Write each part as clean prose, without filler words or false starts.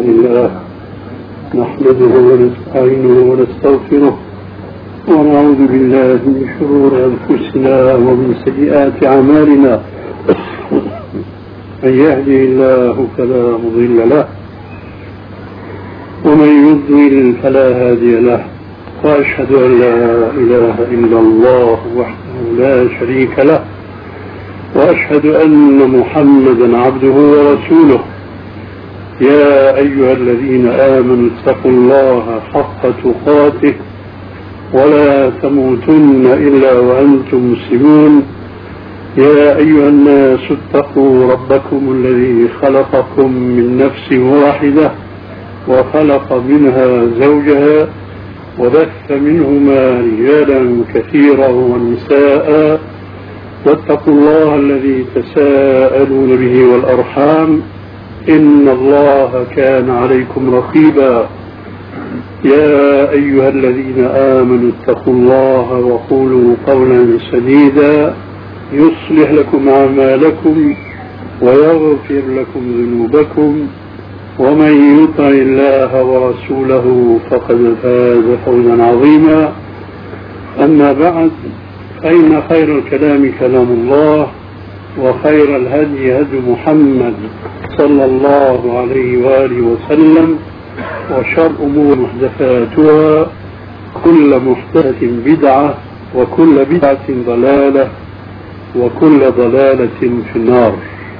لله نحمده ونستعينه ونستغفره ونعوذ بالله من شرور أنفسنا ومن سيئات أعمالنا. من يهده الله فلا مضل له ومن يضلل فلا هادي له، وأشهد أن لا إله إلا الله وحده لا شريك له، وأشهد أن محمدا عبده ورسوله. يا أيها الذين آمنوا اتقوا الله حق تقاته ولا تموتن إلا وأنتم مسلمون. يا أيها الناس اتقوا ربكم الذي خلقكم من نفس واحدة وخلق منها زوجها وبث منهما رجالا كثيرا ونساء، واتقوا الله الذي تساءلون به والأرحام إن الله كان عليكم رقيبا. يا أيها الذين آمنوا اتقوا الله وقولوا قولا سديدا يصلح لكم أعمالكم ويغفر لكم ذنوبكم، ومن يطع الله ورسوله فقد فاز فوزا عظيما. أما بعد، فإن خير الكلام كلام الله، وخير الهدي هدي محمد صلى الله عليه وآله وسلم، وشر الأمور محدثاتها، كل محدثة بدعة، وكل بدعة ضلالة، وكل ضلالة في النار.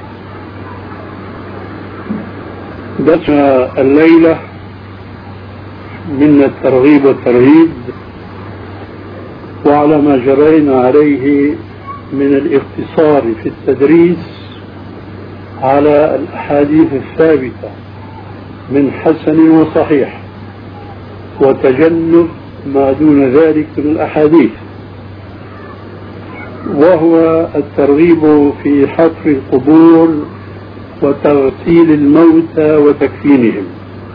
درس الليلة من الترغيب والترهيب، وعلى ما جرينا عليه من الاقتصار في التدريس على الأحاديث الثابتة من حسن وصحيح، وتجنب ما دون ذلك من الأحاديث، وهو الترغيب في حفر القبور وتغسيل الموتى وتكفينهم.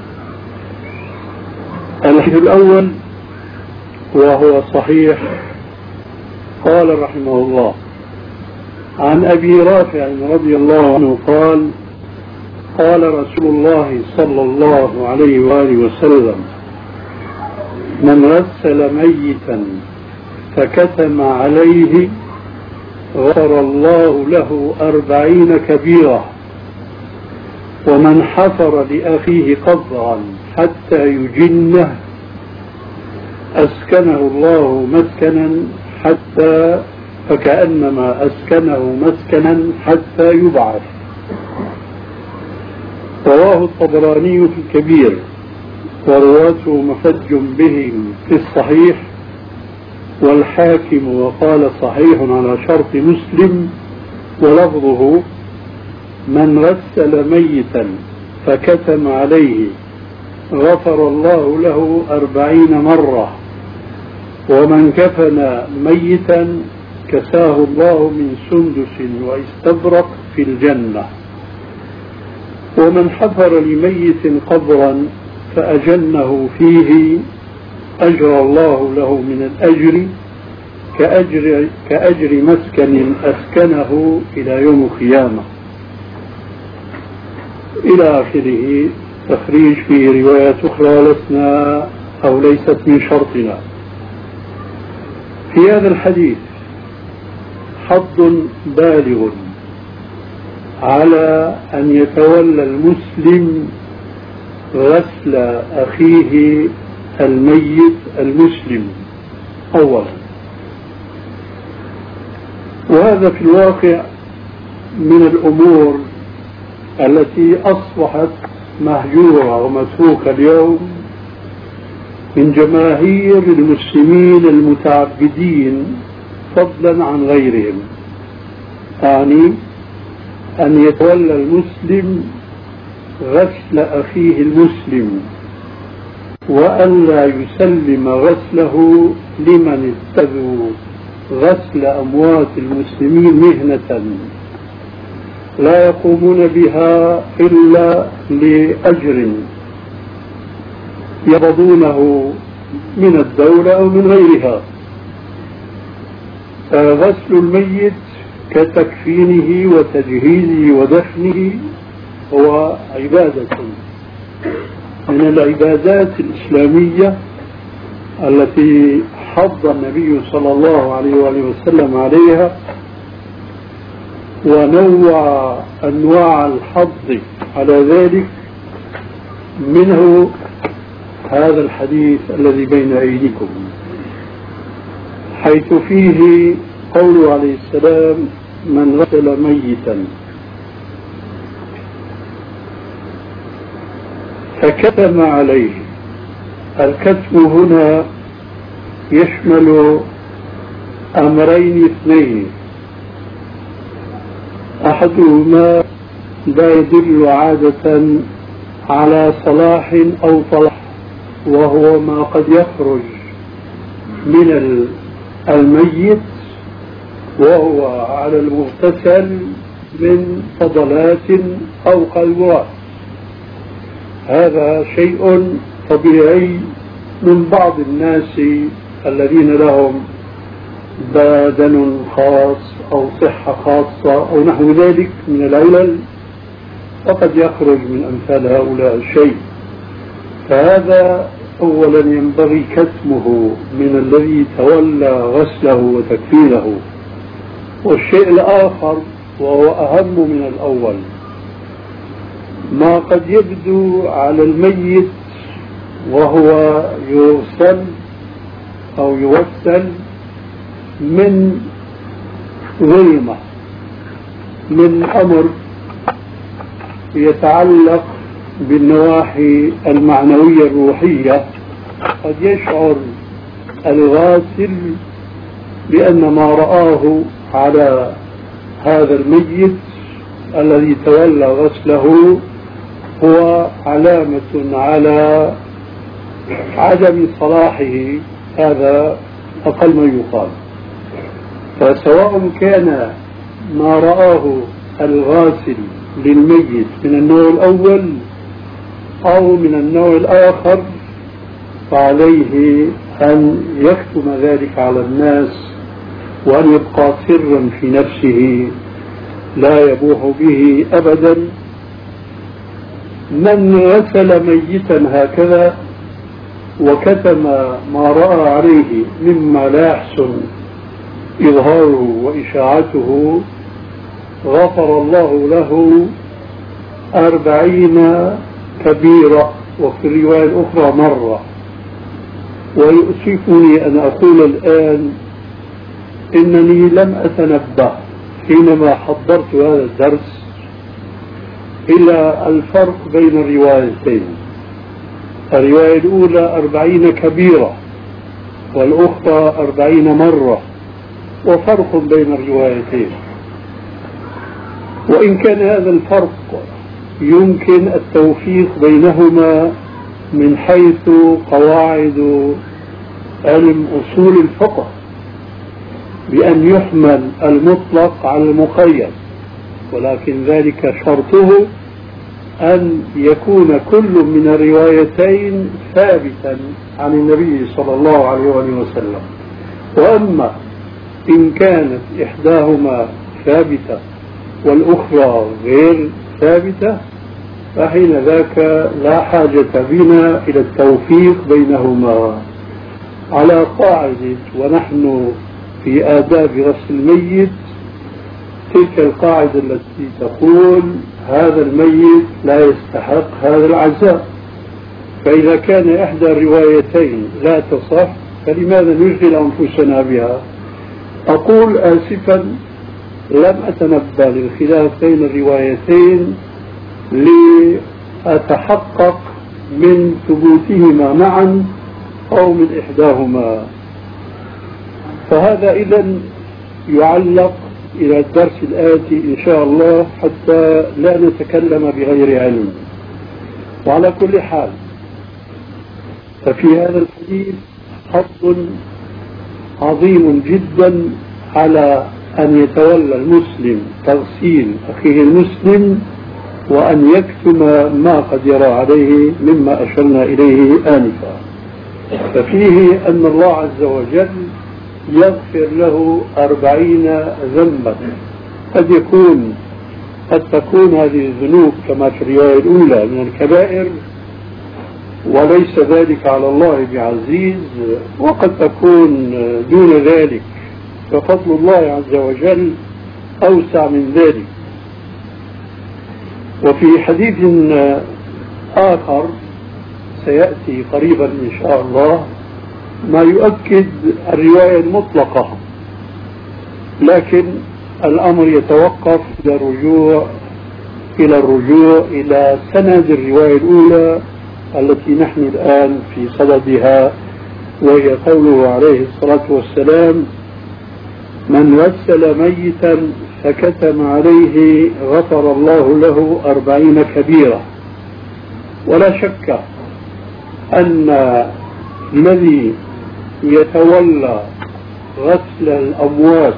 الحديث الأول وهو صحيح، قال رحمه الله عن أبي رافع رضي الله عنه قال: قال رسول الله صلى الله عليه وآله وسلم: من غسل ميتا فكتم عليه غفر الله له 40 كبيرة، ومن حفر لأخيه قبرا حتى يجنه أسكنه الله مسكنا فكأنما أسكنه مسكنا حتى يبعث. رواه الطبراني في الكبير، ورواته محتج بهم في الصحيح، والحاكم وقال صحيح على شرط مسلم، ولفظه: من غسل ميتا فكتم عليه غفر الله له 40 مرة، ومن كفن ميتا كساه الله من سندس واستبرق في الجنة، ومن حفر لميت قبرا فأجنه فيه أجر الله له من الأجر كأجر مسكن أسكنه إلى يوم القيامة، إلى آخره. تخريج في روايات أخرى لسنا أو ليست من شرطنا. في هذا الحديث حض بالغ على أن يتولى المسلم غسل أخيه الميت المسلم أولا، وهذا في الواقع من الأمور التي أصبحت مهجورة ومتروكة اليوم من جماهير المسلمين المتعبدين فضلا عن غيرهم. يعني أن يتولى المسلم غسل أخيه المسلم، وأن لا يسلم غسله لمن اتبعوا غسل أموات المسلمين مهنة لا يقومون بها إلا لأجر يقبضونه من الدولة أو من غيرها. غسل الميت كتكفينه وتجهيزه ودفنه هو عبادة من العبادات الإسلامية التي حض النبي صلى الله عليه وآله وسلم عليها، ونوع أنواع الحض على ذلك، منه هذا الحديث الذي بين أيديكم، حيث فيه قوله عليه السلام: من غسل ميتا فكتم عليه. الكتم هنا يشمل أمرين اثنين، أحدهما لا يدل عادة على صلاح أو طلح، وهو ما قد يخرج من الميت وهو على المغتسل من فضلات أو قلوات. هذا شيء طبيعي من بعض الناس الذين لهم بدن خاص أو صحة خاصة أو نحو ذلك من العلل، فقد يخرج من أمثال هؤلاء الشيء. فهذا أولا ينبغي كتمه من الذي تولى غسله وتكفيره. والشيء الآخر وهو أهم من الأول، ما قد يبدو على الميت وهو يغسل أو يوسل من ظلمة، من أمر يتعلق بالنواحي المعنوية الروحية. قد يشعر الغاسل بأن ما رآه على هذا الميت الذي تولى غسله هو علامة على عدم صلاحه، هذا أقل ما يقال. فسواء كان ما رآه الغاسل للميت من النوع الأول أو من النوع الآخر، فعليه أن يكتم ذلك على الناس، وأن يبقى سرا في نفسه لا يبوح به أبدا. من غسل ميتا هكذا وكتم ما رأى عليه مما لا يحسن إظهاره وإشاعته، غفر الله له 40 كبيرة، وفي الرواية الأخرى مرة. ويؤسفني أن أقول الآن إنني لم أتنبه حينما حضرت هذا الدرس إلى الفرق بين الروايتين. الرواية الأولى 40 كبيرة والأخرى 40 مرة، وفرق بين الروايتين. وإن كان هذا الفرق يمكن التوفيق بينهما من حيث قواعد علم أصول الفقه، بأن يحمل المطلق على المقيد، ولكن ذلك شرطه أن يكون كل من الروايتين ثابتا عن النبي صلى الله عليه وسلم. وأما إن كانت إحداهما ثابتة والأخرى غير ثابتة، فحين ذاك لا حاجة بنا إلى التوفيق بينهما، على قاعدة ونحن في آداب غسل الميت تلك القاعدة التي تقول هذا الميت لا يستحق هذا العزاء. فإذا كان إحدى الروايتين لا تصح فلماذا نشغل أنفسنا بها؟ أقول آسفا لم أتنبه للخلاف بين الروايتين لأتحقق من ثبوتهما معا أو من إحداهما. فهذا إذن يعلق إلى الدرس الآتي إن شاء الله، حتى لا نتكلم بغير علم. وعلى كل حال، ففي هذا الحديث حظ عظيم جدا على أن يتولى المسلم تغسيل أخيه المسلم، وأن يكتم ما قد يرى عليه مما أشرنا إليه آنفا. ففيه أن الله عز وجل يغفر له 40 ذنبا. قد تكون هذه الذنوب كما في الرواية الأولى من الكبائر، وليس ذلك على الله بعزيز، وقد تكون دون ذلك، ففضل الله عز وجل أوسع من ذلك. وفي حديث آخر سيأتي قريبا إن شاء الله ما يؤكد الرواية المطلقة، لكن الأمر يتوقف إلى الرجوع إلى سند الرواية الأولى التي نحن الآن في صددها، وهي قوله عليه الصلاة والسلام: من غسل ميتا فكتم عليه غفر الله له 40 كبيرة. ولا شك أن الذي يتولى غسل الأموات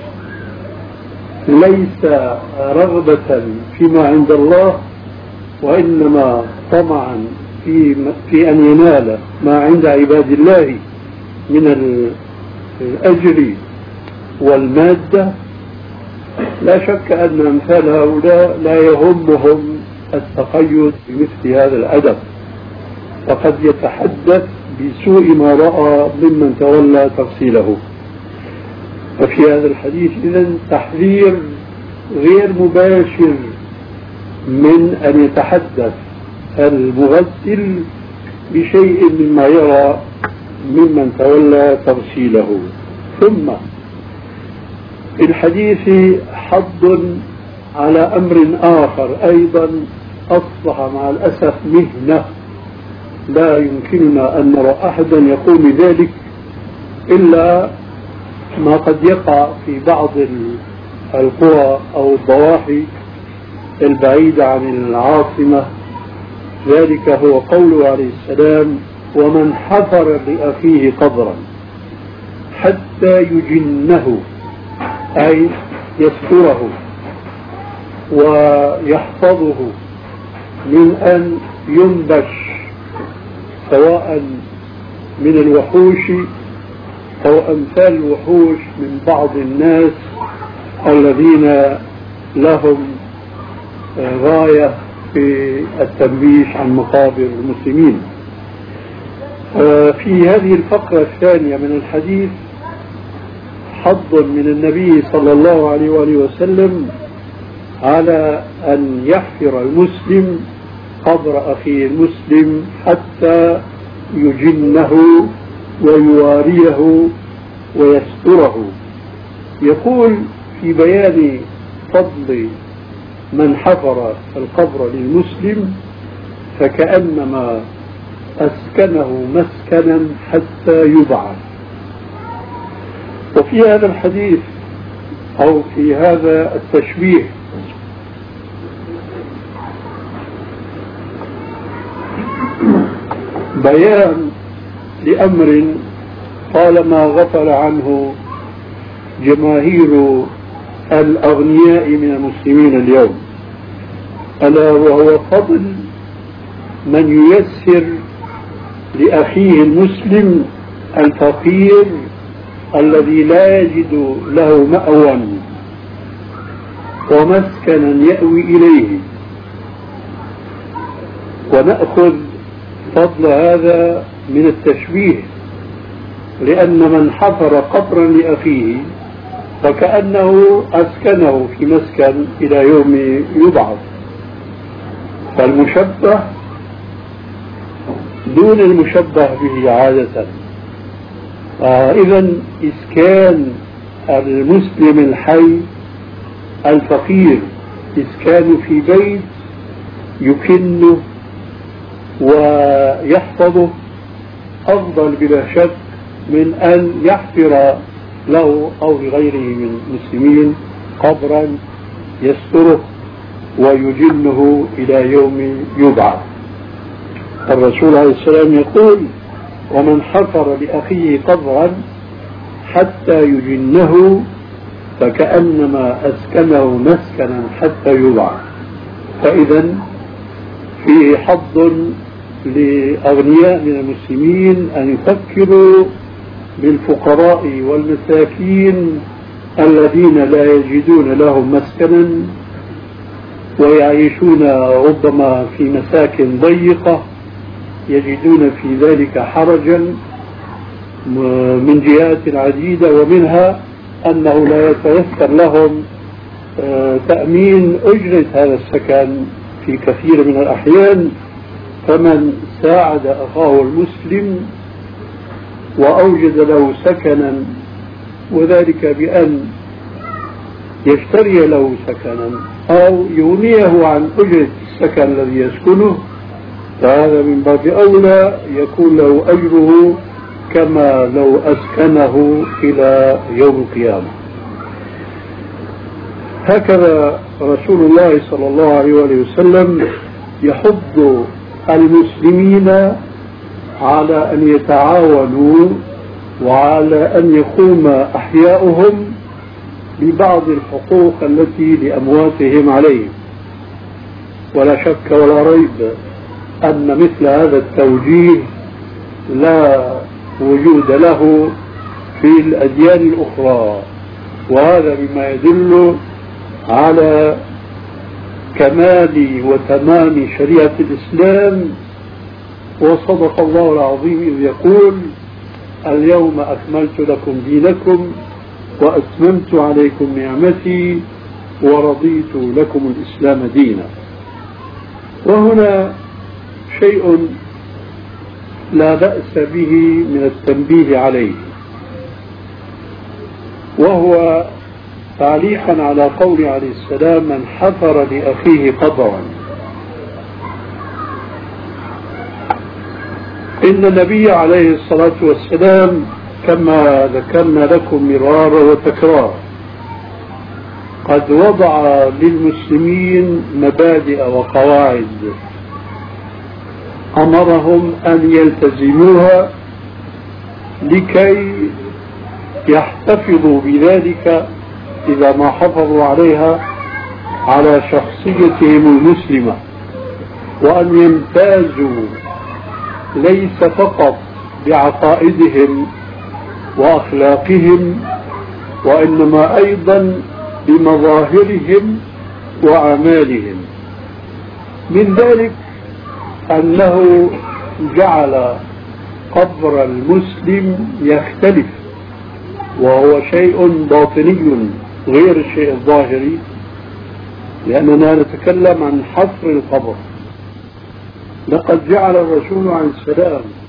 ليس رغبة فيما عند الله، وإنما طمعا في أن ينال ما عند عباد الله من الأجر والمادة. لا شك أن أمثال هؤلاء لا يهمهم التقيد بمثل هذا الأدب، فقد يتحدث بسوء ما رأى ممن تولى تفصيله. ففي هذا الحديث إذن تحذير غير مباشر من أن يتحدث المغسل بشيء مما يرى ممن تولى تفصيله. ثم في الحديث حض على أمر آخر أيضا أصبح مع الأسف مهنة لا يمكننا أن نرى أحدا يقوم بذلك إلا ما قد يقع في بعض القرى أو الضواحي البعيدة عن العاصمة. ذلك هو قوله عليه السلام: ومن حفر لأخيه قبرا حتى يجنه، أي يستره ويحفظه من أن ينبش سواء من الوحوش أو أمثال الوحوش من بعض الناس الذين لهم غاية في التنبيش عن مقابر المسلمين. في هذه الفقرة الثانية من الحديث حض من النبي صلى الله عليه وآله وسلم على أن يحفر المسلم قبر أخيه المسلم حتى يجنه ويواريه ويستره. يقول في بيان فضل من حفر القبر للمسلم: فكأنما أسكنه مسكنا حتى يبعث. وفي هذا الحديث أو في هذا التشبيه بيان لأمر طالما غفل عنه جماهير الأغنياء من المسلمين اليوم، ألا وهو فضل من ييسر لأخيه المسلم الفقير الذي لا يجد له مأوى ومسكنا يأوي إليه. ونأخذ فضل هذا من التشبيه، لأن من حفر قبرا لأخيه فكأنه أسكنه في مسكن إلى يوم يبعث، فالمشبه دون المشبه به عادة. إذن إسكان المسلم الحي الفقير إسكانه في بيت يكنه ويحفظه أفضل بلا شك من أن يحفر له أو لغيره من المسلمين قبرا يستره ويجنه إلى يوم يبعث. الرسول عليه السلام يقول: ومن حفر لأخيه قبرا حتى يجنه فكأنما أسكنه مسكنا حتى يبعث. فإذا في حظ لأغنياء من المسلمين أن يفكروا بالفقراء والمساكين الذين لا يجدون لهم مسكنا ويعيشون ربما في مساكن ضيقة يجدون في ذلك حرجا من جهات عديدة، ومنها أنه لا يتيسر لهم تأمين أجرة هذا السكن في كثير من الأحيان. فمن ساعد أخاه المسلم وأوجد له سكنا، وذلك بأن يشتري له سكنا أو يغنيه عن أجرة السكن الذي يسكنه، فهذا من باب أولى يكون له أجره كما لو أسكنه إلى يوم القيامة. هكذا رسول الله صلى الله عليه وسلم يحض المسلمين على أن يتعاونوا وعلى أن يقوم أحياؤهم ببعض الحقوق التي لأمواتهم عليهم. ولا شك ولا ريب أن مثل هذا التوجيه لا وجود له في الأديان الأخرى، وهذا بما يدل على كمال وتمام شريعة الإسلام. وصدق الله العظيم إذ يقول: اليوم أكملت لكم دينكم وأتممت عليكم نعمتي ورضيت لكم الإسلام دينا. وهنا شيء لا بأس به من التنبيه عليه، وهو تعليقا على قول عليه السلام: من حفر لأخيه قبرا. إن النبي عليه الصلاة والسلام كما ذكرنا لكم مرارا وتكرارا قد وضع للمسلمين مبادئ وقواعد أمرهم أن يلتزموها لكي يحتفظوا بذلك إذا ما حافظوا عليها على شخصيتهم المسلمة، وأن يمتازوا ليس فقط بعقائدهم وأخلاقهم، وإنما أيضا بمظاهرهم وأعمالهم. من ذلك أنه جعل قبر المسلم يختلف، وهو شيء باطني غير الشيء الظاهري، لأننا نتكلم عن حفر القبر. لقد جعل الرسول عليه السلام